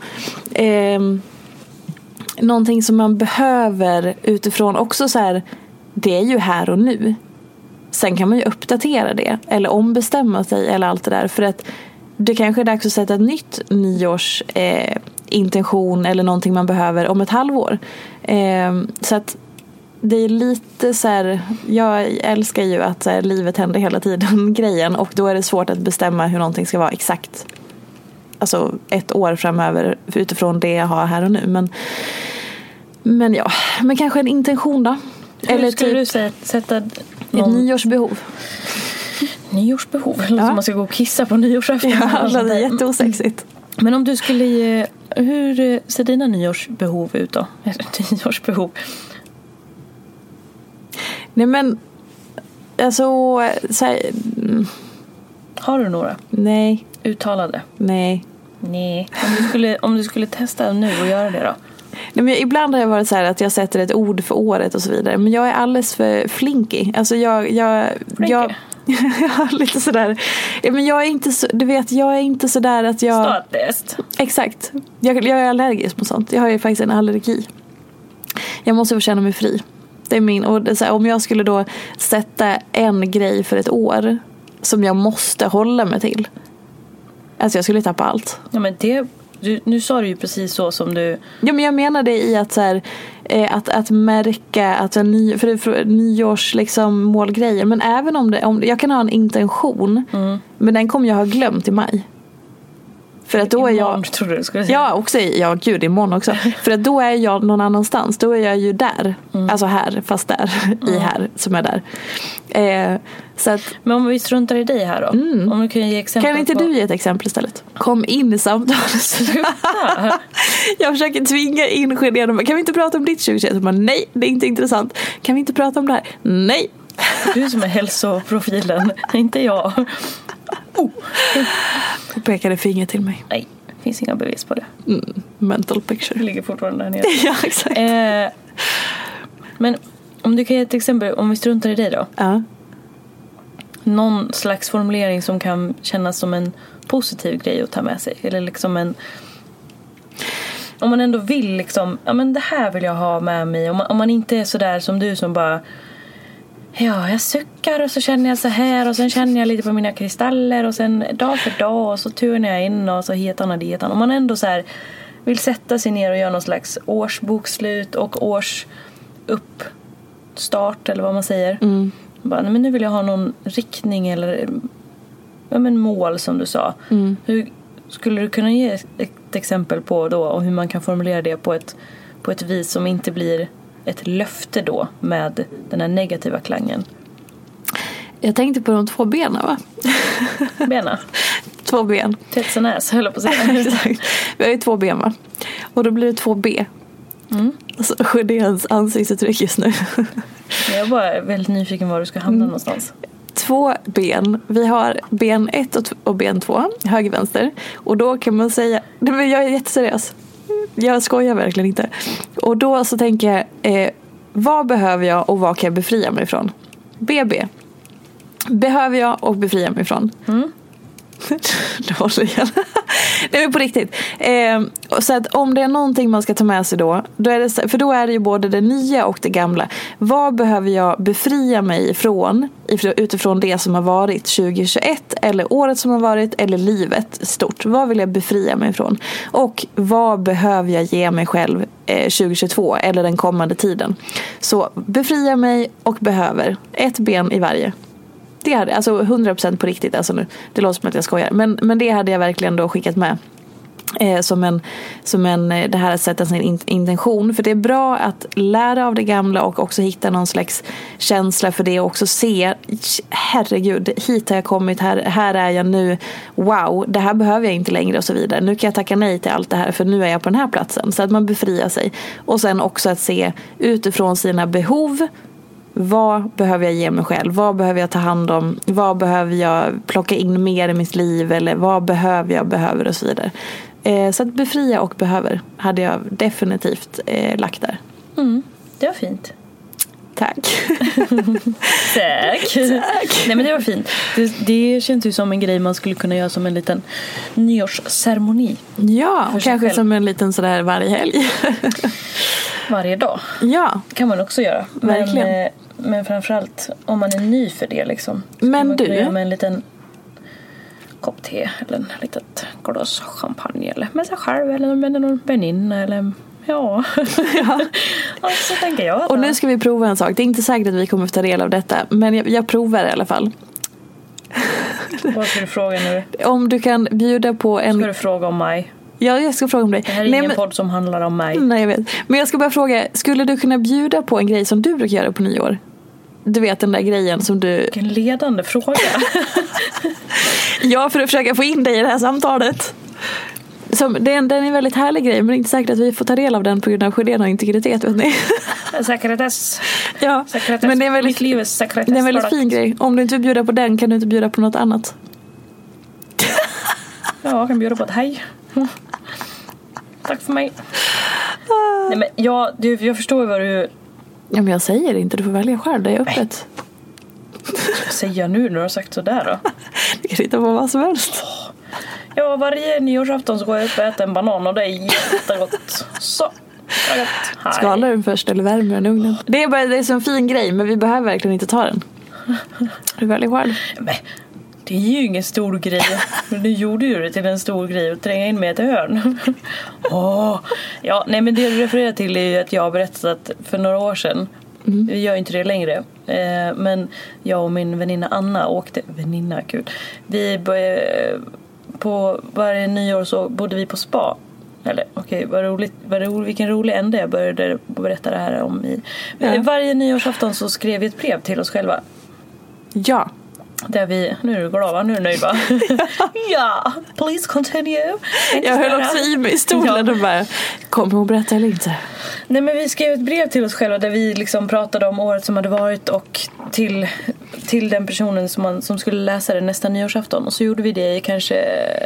någonting som man behöver utifrån också så här... Det är ju här och nu. Sen kan man ju uppdatera det. Eller ombestämma sig eller allt det där. För att det kanske är dags att sätta ett nytt nyårs intention eller någonting man behöver om ett halvår. Så att det är lite så här, jag älskar ju att så här, livet händer hela tiden grejen. Och då är det svårt att bestämma hur någonting ska vara exakt. Alltså 1 år framöver utifrån det jag har här och nu. Men ja, men kanske en intention då. Eller skulle du sätta ett nyårsbehov? Nyårsbehov? Eller som man ska gå och kissa på nyårsafton. Ja, det är jätteosexigt. Men om du skulle ge... Hur ser dina nyårsbehov ut då? Nyårsbehov? Nej men... Alltså... Så här, har du några? Nej. Uttalade? Nej. Om du skulle testa nu och göra det då? Nej, men ibland har jag varit så här att jag sätter ett ord för året och så vidare. Men jag är alldeles för flinky. Alltså jag lite sådär. Men jag är inte så, du vet, jag är inte så där att jag... Statist. Exakt. Jag är allergisk på sånt. Jag har ju faktiskt en allergi. Jag måste få känna mig fri. Det är min, och det är så här, om jag skulle då sätta en grej för ett år som jag måste hålla mig till. Alltså jag skulle tappa allt. Ja, men det... Nu sa du ju precis så som du... Ja, men jag menar det i att så här, att märka att för nyårs liksom målgrejer. Men även om jag kan ha en intention, men den kommer jag ha glömt i maj. För att då är jag... Tror du skulle säga. Ja, också gud, imorgon också. För att då är jag någon annanstans. Då är jag ju där. Alltså här, fast där. I här, som är där. Så att, men om vi struntar i dig här då? Om du kan ge exempel. Kan inte du ge ett exempel istället? Kom in i samtalet. Sluta! Jag försöker tvinga in Genén. Kan vi inte prata om ditt 2021? Nej, det är inte intressant. Kan vi inte prata om det här? Nej. Du som är hälsoprofilen, inte jag. Du pekade finger till mig. Nej, det finns inga bevis på det. Mental picture. Det ligger fortfarande där nere. Ja, exakt. Men om du kan ge ett exempel, om vi struntar i dig då. Ja. Någon slags formulering som kan kännas som en positiv grej att ta med sig. Eller liksom en... Om man ändå vill liksom, ja men det här vill jag ha med mig. Om man inte är sådär som du som bara... Ja, jag suckar och så känner jag så här och sen känner jag lite på mina kristaller och sen dag för dag och så turnar jag in och så hetan och dietan. Om man ändå så här vill sätta sig ner och göra någon slags årsbokslut och årsuppstart eller vad man säger. Bara, nej, men nu vill jag ha någon riktning eller mål som du sa. Hur skulle du kunna ge ett exempel på då och hur man kan formulera det på ett vis som inte blir ett löfte då med den här negativa klangen? Jag tänkte på de 2 benen, va? Bena? 2 ben. Tits och näs, höll jag på att säga. Exakt. Vi har ju 2 ben, va? Och då blir det 2 B. Alltså, Sjödéns ansiktsuttryck just nu. Jag är bara väldigt nyfiken var du ska hamna någonstans. 2 ben. Vi har ben 1 och ben 2. Höger, vänster. Och då kan man säga... Jag är jätteseriös. Jag skojar verkligen inte. Och då så tänker jag... vad behöver jag och vad kan jag befria mig ifrån? BB. Behöver jag och befria mig ifrån? Det är på riktigt. Så att om det är någonting man ska ta med sig då är det, för då är det ju både det nya och det gamla. Vad behöver jag befria mig ifrån utifrån det som har varit 2021 eller året som har varit eller livet stort? Vad vill jag befria mig ifrån? Och vad behöver jag ge mig själv 2022 eller den kommande tiden? Så befria mig och behöver. 1 ben i varje. Det hade, alltså 100% på riktigt, alltså nu, det låter som att jag skojar, men det hade jag verkligen då skickat med. Som en det här att sätta sin intention, för det är bra att lära av det gamla och också hitta någon slags känsla för det och också se, herregud, hit har jag kommit, här är jag nu, wow, det här behöver jag inte längre och så vidare, nu kan jag tacka nej till allt det här för nu är jag på den här platsen, så att man befriar sig. Och sen också att se utifrån sina behov, vad behöver jag ge mig själv, vad behöver jag ta hand om, vad behöver jag plocka in mer i mitt liv, eller vad behöver och så vidare. Så att befria och behöver hade jag definitivt lagt där. Det var fint. Tack. Tack. Nej, men det var fint. Det känns ju som en grej man skulle kunna göra som en liten nyårsceremoni. Ja, kanske som en liten sådär varje helg. Varje dag. Ja. Kan man också göra. Verkligen. Men framförallt om man är ny för det liksom. Men du. Göra med en liten kopp te eller en litet glas champagne eller med sig själv eller med någon väninna eller ja. Så tänker jag. Och nu ska vi prova en sak. Det är inte säkert att vi kommer att ta del av detta, men jag provar i alla fall. Vad ska du fråga nu? Om du kan bjuda på en... Ska du fråga om mig? Ja, jag ska fråga om dig. Det här är ingen podd som handlar om mig. Nej, jag vet. Men jag ska bara fråga, skulle du kunna bjuda på en grej som du brukar göra på nyår? Du vet den där grejen som du... Vilken ledande fråga. Ja, för att försöka få in dig i det här samtalet. Den är en väldigt härlig grej, men det är inte säkert att vi får ta del av den på grund av skyddad och integritet, vet ni. Sekretess. Ja, sekretess. Men det är väldigt, det är en väldigt fin grej. Om du inte vill bjuda på den kan du inte bjuda på något annat. Ja, jag kan bjuda på ett hej. Tack för mig. Nej, men jag förstår vad du... Ja, men jag säger inte. Du får välja själv. Det är öppet. Vad säger jag nu när du har sagt sådär då? Du kan hitta på vad som helst. Ja, varje nyårsafton så går jag upp och äter en banan och det är jättegott. Så. Skalar den först eller värmer den i ugnen? Det är så en fin grej, men vi behöver verkligen inte ta den. Du väljer själv. Men det är ju ingen stor grej. Men du gjorde ju det till en stor grej och tränga in med ett hörn. Ja, nej, men det du refererar till är ju att jag har berättat att för några år sedan, vi gör inte det längre, men jag och min väninna Anna åkte, vi på varje nyår så bodde vi på spa. Eller okej, vilken rolig ände jag började berätta det här om i. Varje nyårsafton så skrev vi ett brev till oss själva. Ja. Där vi, nu är du glad va? Nu är du nöjd va? Ja, please continue. Jag höll också i mig i stolen och bara, kommer hon berätta eller inte? Nej, men vi skrev ett brev till oss själva där vi liksom pratade om året som hade varit och till den personen som skulle läsa det nästa nyårsafton. Och så gjorde vi det i kanske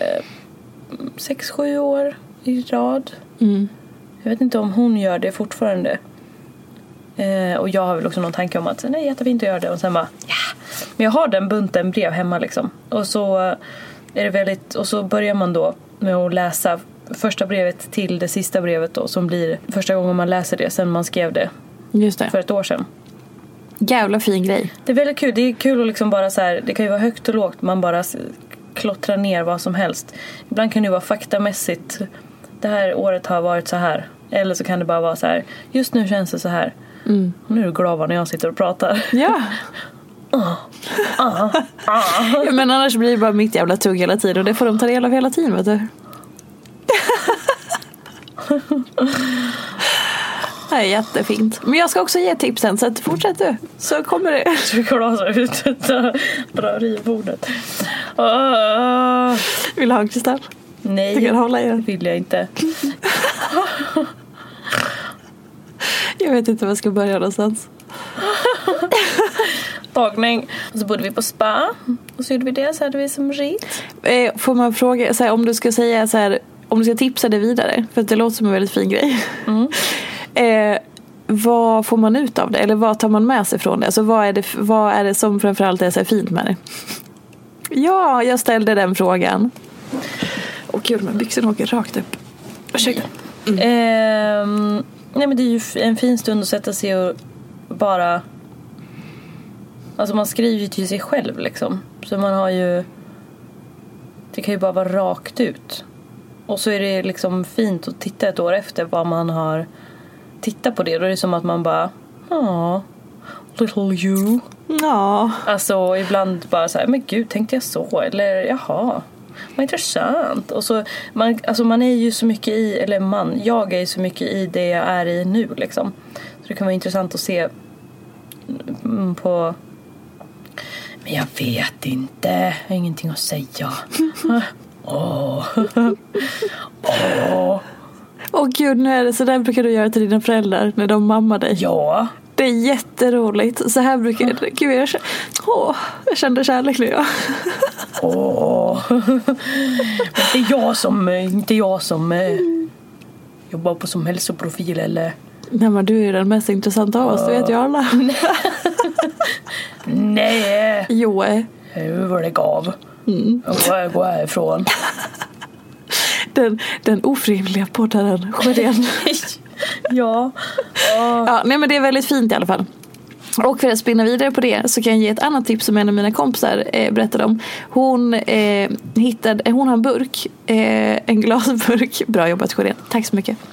6-7 år i rad. Jag vet inte om hon gör det fortfarande. Och jag har väl också någon tanke om att nej, jättefint att göra det. Och sen bara, men jag har den bunten brev hemma liksom. Och så är det väldigt, och så börjar man då med att läsa första brevet till det sista brevet då, som blir första gången man läser det sen man skrev det. Just det. För ett år sedan. Jävla fin grej. Det är väldigt kul. Det är kul att liksom bara så här, det kan ju vara högt och lågt, man bara klottrar ner vad som helst. Ibland kan det ju vara faktamässigt, det här året har varit så här. Eller så kan det bara vara så här, just nu känns det så här. Och nu är du glad när jag sitter och pratar. Ja. Men annars blir det bara mitt jävla tugg hela tiden. Och det får de ta del av hela tiden, vet du. Det är jättefint. Men jag ska också ge tipsen, så att fortsätt du. Så kommer det. Du glasa ut drar i bordet. Vill du ha en kristall? Nej, du kan hålla i den. Det vill jag inte. Jag vet inte var jag ska börja någonstans. Tagning. Och så bodde vi på spa. Och så gjorde vi det, så hade vi som rit. Får man fråga så här, om du ska säga så här, om du ska tipsa det vidare, för att det låter som en väldigt fin grej. Vad får man ut av det? Eller vad tar man med sig från det? Alltså vad är det som framförallt är så fint med det? Ja, jag ställde den frågan. Och kul, men byxorna åker rakt upp. Ursäkta. Nej, men det är ju en fin stund att sätta sig och bara, alltså man skriver ju till sig själv liksom. Så man har ju, det kan ju bara vara rakt ut. Och så är det liksom fint att titta ett år efter vad man har tittat på det. Då är det som att man bara, little you. Ja. Alltså ibland bara så här, men gud, tänkte jag så? Eller jaha, vad intressant. Och så, man är ju så mycket i, eller jag är ju så mycket i det jag är i nu liksom. Så det kan vara intressant att se på. Men jag vet inte, jag har ingenting att säga. Åh gud, nu är det så där brukar du göra till dina föräldrar när de mammar dig. Ja. Det är jätteroligt. Så här brukar jag. Gud, jag kände kärlek nu. Ja. Inte jag som jobbar på som hälsoprofil eller. Nej, men du är ju den mest intressanta av oss, det vet ju alla. Nej. Jo. Hur var det gav? Gå härifrån. Den ofrivilliga poddaren Sjödén. Ja. Ja, nej men det är väldigt fint i alla fall. Och för att spinna vidare på det så kan jag ge ett annat tips som en av mina kompisar berättade om. Hon har en burk, en glasburk. Bra jobbat, Sjödén. Tack så mycket.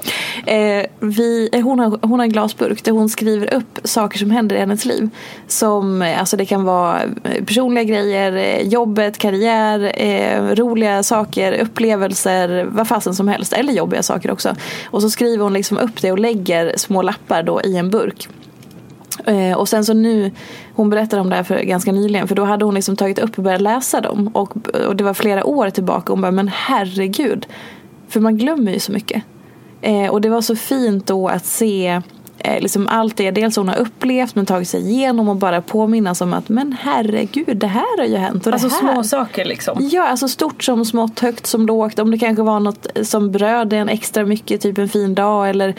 Hon har en glasburk där hon skriver upp saker som händer i hennes liv. Som, alltså det kan vara personliga grejer, jobbet, karriär, roliga saker, upplevelser, vad fasen som helst. Eller jobbiga saker också. Och så skriver hon liksom upp det och lägger små lappar då i en burk. Och sen så nu, hon berättade om det här för ganska nyligen, för då hade hon liksom tagit upp och börjat läsa dem och det var flera år tillbaka och hon bara, men herregud, för man glömmer ju så mycket. Och det var så fint då att se liksom allt det dels hon har upplevt men tagit sig igenom och bara påminnas om att men herregud, det här har ju hänt. Och alltså det här. Små saker liksom. Ja, alltså stort som smått, högt som lågt. Om det kanske var något som bröd en extra mycket, typ en fin dag. Eller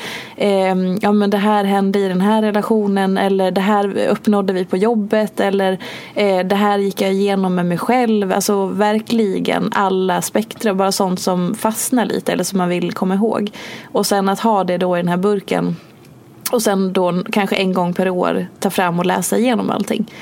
ja men det här hände i den här relationen. Eller det här uppnådde vi på jobbet. Eller det här gick jag igenom med mig själv. Alltså verkligen alla spektra. Bara sånt som fastnar lite eller som man vill komma ihåg. Och sen att ha det då i den här burken. Och sen då kanske en gång per år ta fram och läsa igenom allting.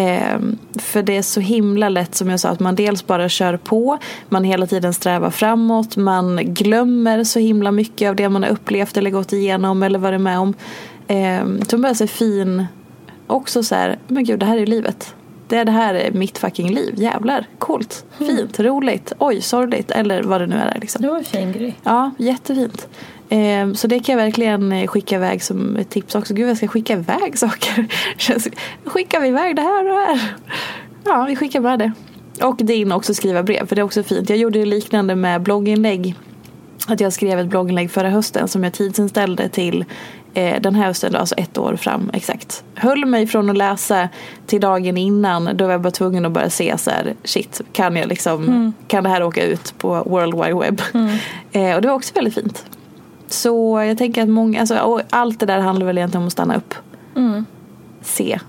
För det är så himla lätt som jag sa att man dels bara kör på. Man hela tiden strävar framåt. Man glömmer så himla mycket av det man har upplevt eller gått igenom eller varit med om. Så man börjar sig fin också så här, men gud, det här är livet. Det här är mitt fucking liv. Jävlar, coolt, fint, roligt. Oj, sorgligt, eller vad det nu är liksom. Det var en fin grej. Ja, jättefint. Så det kan jag verkligen skicka iväg som ett tips också. Gud, jag ska skicka iväg saker. Skickar vi iväg det här och det här? Ja, vi skickar bara det. Och det är också skriva brev, för det är också fint. Jag gjorde ju liknande med blogginlägg. Att jag skrev ett blogginlägg förra hösten som jag tidsinställde till den här hösten, alltså 1 år fram exakt. Höll mig från att läsa till dagen innan. Då var jag bara tvungen att bara se så här, shit, kan jag liksom, kan det här åka ut på World Wide Web? Och det var också väldigt fint. Så jag tänker att många, alltså, och allt det där handlar väl egentligen om att stanna upp. Se.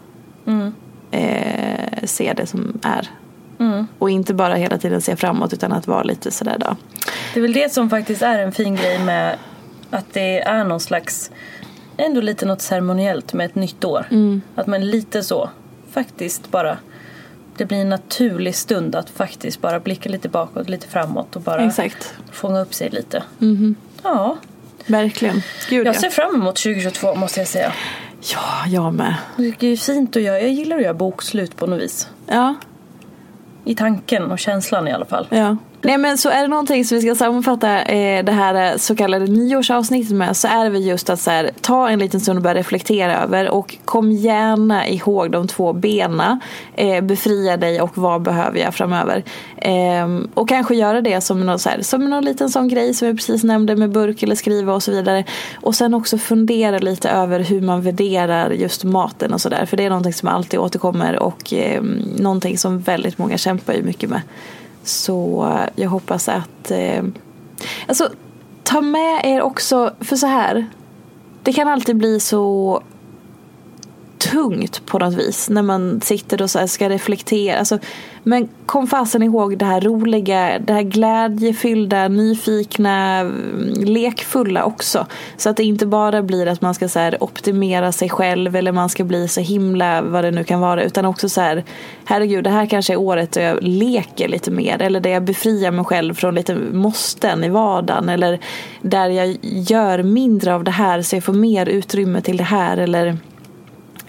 Se det som är. Och inte bara hela tiden se framåt, utan att vara lite sådär då. Det är väl det som faktiskt är en fin grej med att det är någon slags, ändå lite något ceremoniellt med ett nytt år. Att man lite så faktiskt bara, det blir en naturlig stund att faktiskt bara blicka lite bakåt, lite framåt och bara fånga upp sig lite. Ja. Verkligen. Gud, jag ser fram emot 2022, måste jag säga. Ja, jag med. Det är fint att göra. Jag gillar att göra bokslut på något vis. Ja. I tanken och känslan i alla fall. Ja. Nej, men så är det någonting som vi ska sammanfatta det här så kallade nyårsavsnittet med, så är det just att så här, ta en liten stund och börja reflektera över, och kom gärna ihåg de 2 bena, befria dig och vad behöver jag framöver, och kanske göra det som någon, så här, som någon liten sån grej som jag precis nämnde med burk eller skriva och så vidare, och sen också fundera lite över hur man värderar just maten och sådär, för det är någonting som alltid återkommer och någonting som väldigt många kämpar ju mycket med. Så jag hoppas att alltså, ta med er också, för så här, det kan alltid bli så tungt på något vis när man sitter och så här ska reflektera, alltså, men kom fasen ihåg det här roliga, det här glädjefyllda, nyfikna, lekfulla också, så att det inte bara blir att man ska så här optimera sig själv eller man ska bli så himla vad det nu kan vara, utan också så här, herregud, det här kanske är året där jag leker lite mer, eller där jag befriar mig själv från lite måsten i vardagen, eller där jag gör mindre av det här så jag får mer utrymme till det här, eller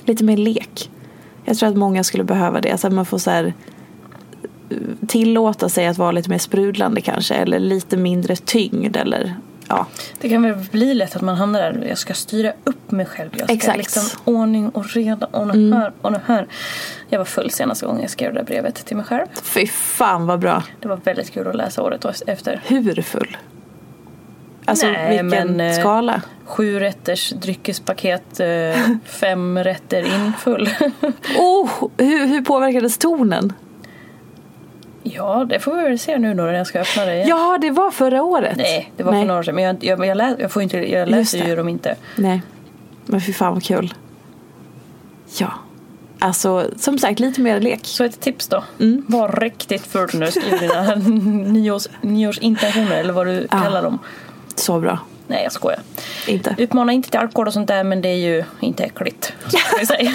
Lite mer lek. Jag tror att många skulle behöva det. Så att man får så här tillåta sig att vara lite mer sprudlande kanske. Eller lite mindre tyngd. Eller, ja. Det kan väl bli lätt att man hamnar där. Jag ska styra upp mig själv. Jag ska Exakt. liksom ordning och reda. Och nu här och nu här. Jag var full senaste gången jag skrev det där brevet till mig själv. Fy fan vad bra. Det var väldigt kul att läsa året efter. Hur full? Alltså vilken skala? 7 rätters dryckespaket, 5 rätter in full. Hur påverkades tonen? Ja, det får vi väl se nu då när jag ska öppna det igen. Ja, det var förra året. Nej, det var för några år sedan. Men jag läser ju dem inte. Nej, men fy fan vad kul. Ja, alltså som sagt lite mer lek. Så ett tips då. Var riktigt full nu. Skriv dina nyårsintentioner eller vad du kallar dem. Så bra. Nej, jag skojar. Inte. Utmana inte till alkohol och sånt där, men det är ju inte äckligt. Ska vi säga.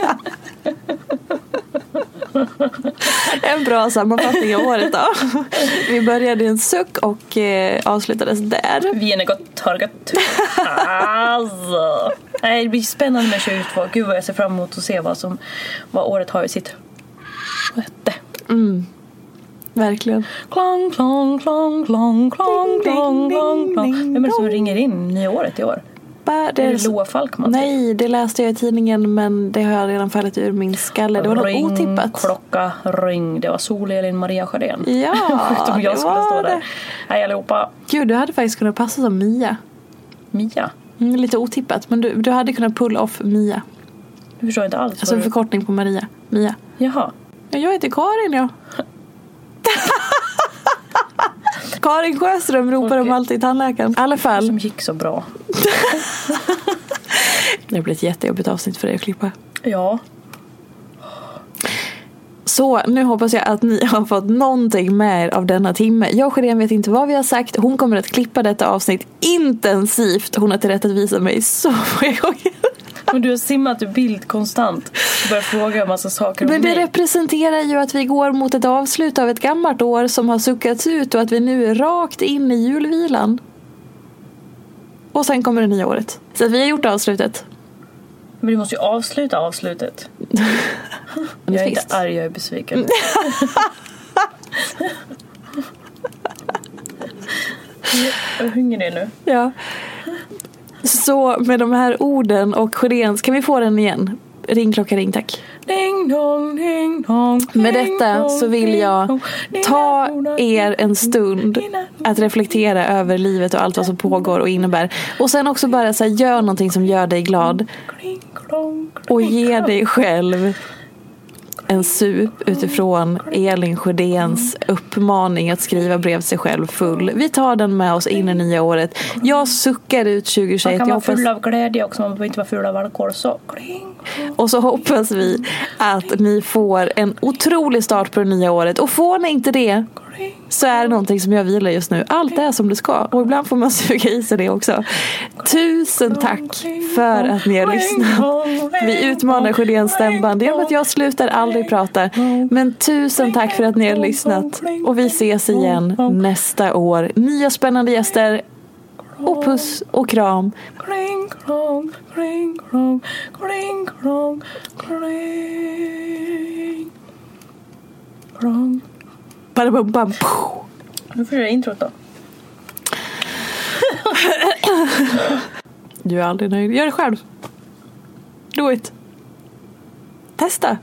En bra sammanfattning av året då. Vi började i en suck och avslutades där. Vi är gott torkat. Alltså. Nej, det blir spännande med 2022. Gud vad jag ser fram emot att se vad året har i sitt sköte. Verkligen. Klong, klong, klong, klong, klong, klong, klong, klong. Vem är det som ringer in nyåret i år? Är det Loa Falkman? Nej, det läste jag i tidningen, men det har redan fallit ur min skalle. Det var något otippat. Klocka, ring. Det var Sol-Elin Maria Sjödén. Ja, sjukt om jag skulle stå där. Hej allihopa. Gud, du hade faktiskt kunnat passa som Mia. Mia? Lite otippat, men du hade kunnat pull off Mia. Jag förstår inte alls. Alltså en förkortning på Maria. Mia. Jaha. Jag heter Karin, ja. Karin Sjöström ropar de alltid i tandläkaren. I alla fall. Som gick så bra. Det blir ett jättejobbigt avsnitt för dig att klippa. Ja. Så nu hoppas jag att ni har fått någonting med av denna timme. Jag och Sjödén vet inte vad vi har sagt. Hon kommer att klippa detta avsnitt intensivt. Hon har tillrättavisat mig så många gånger. Men du har simmat i bild konstant. Du börjar fråga en massa saker om Men det mig. representerar ju att vi går mot ett avslut av ett gammalt år som har suckats ut och att vi nu är rakt in i julvilan. Och sen kommer det nya året. Så att vi har gjort avslutet. Men du måste ju avsluta avslutet. Jag är inte arg, jag är besviken. Jag är hungrig nu. Ja. Så med de här orden och Sjödéns, kan vi få den igen? Ring klocka, ring tack. Ding dong, ding dong, med detta så vill jag ta er en stund att reflektera över livet och allt vad som pågår och innebär. Och sen också bara så här, gör någonting som gör dig glad. Och ge dig själv en sup utifrån Elin Sjödéns uppmaning att skriva brev till sig själv full. Vi tar den med oss in i nya året. Jag suckar ut 2021. Man kan vara full av glädje också, man behöver inte vara full av alkohol. Och så hoppas vi att ni får en otrolig start på det nya året. Och får ni inte det, så är det någonting som jag vilar just nu. Allt är som det ska. Och ibland får man suga i sig det också. Tusen tack för att ni har lyssnat. Vi utmanar Sjödéns stämband genom att jag slutar aldrig prata. Men tusen tack för att ni har lyssnat. Och vi ses igen nästa år. Nya spännande gäster. Och puss och kram. Kring, krong, kring, krong, kring, krong, kring, krong. Bam, bam. Nu får du göra introt då. Du är aldrig nöjd. Gör det själv. Do it. Testa.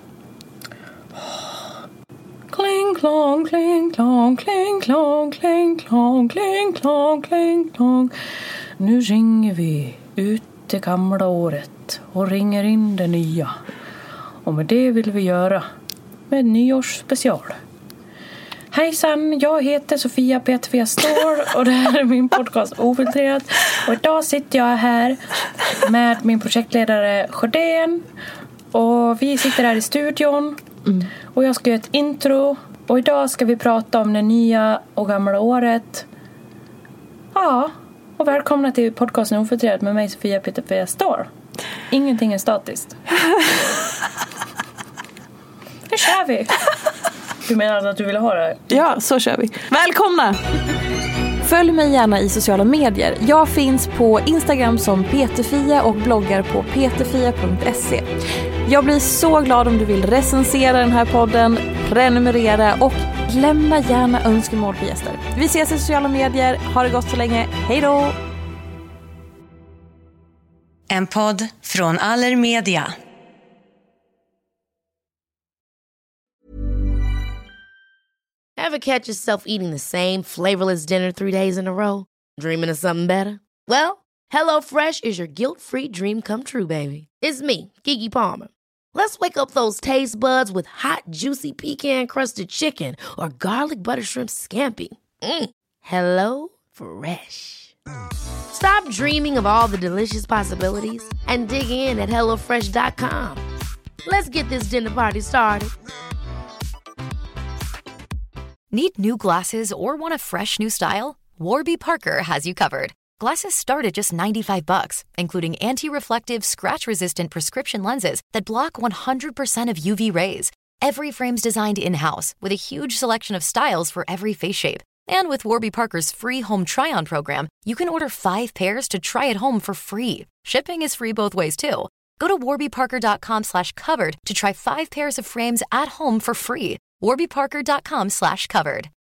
Kling, klong, kling, klong, kling, klong, kling, klong, kling, klong, kling, klong. Nu ringer vi ut det gamla året och ringer in det nya. Och med det vill vi göra med en nyårsspecial. Hejsan, jag heter Sofia Peterfia Står och det här är min podcast Ofiltrerat. Och idag sitter jag här med min projektledare Sjödén. Och vi sitter här i studion. Och jag ska göra ett intro. Och idag ska vi prata om det nya och gamla året. Ja, och välkomna till podcasten Ofiltrerat med mig Sofia Peterfia Står. Ingenting är statiskt. Nu kör vi. Du menar att du vill ha det? Ja, så kör vi. Välkomna! Följ mig gärna i sociala medier. Jag finns på Instagram som Peterfia och bloggar på peterfia.se. Jag blir så glad om du vill recensera den här podden, prenumerera och lämna gärna önskemål på gäster. Vi ses i sociala medier. Ha det gott så länge. Hej då! En podd från Allermedia. Ever catch yourself eating the same flavorless dinner 3 days in a row? Dreaming of something better? Well, HelloFresh is your guilt-free dream come true, baby. It's me, Keke Palmer. Let's wake up those taste buds with hot, juicy pecan-crusted chicken or garlic butter shrimp scampi. Hello Fresh. Stop dreaming of all the delicious possibilities and dig in at HelloFresh.com. Let's get this dinner party started. Need new glasses or want a fresh new style? Warby Parker has you covered. Glasses start at just $95, including anti-reflective, scratch-resistant prescription lenses that block 100% of UV rays. Every frame's designed in-house with a huge selection of styles for every face shape. And with Warby Parker's free home try-on program, you can order 5 pairs to try at home for free. Shipping is free both ways, too. Go to warbyparker.com/covered to try 5 pairs of frames at home for free. warbyparker.com/covered.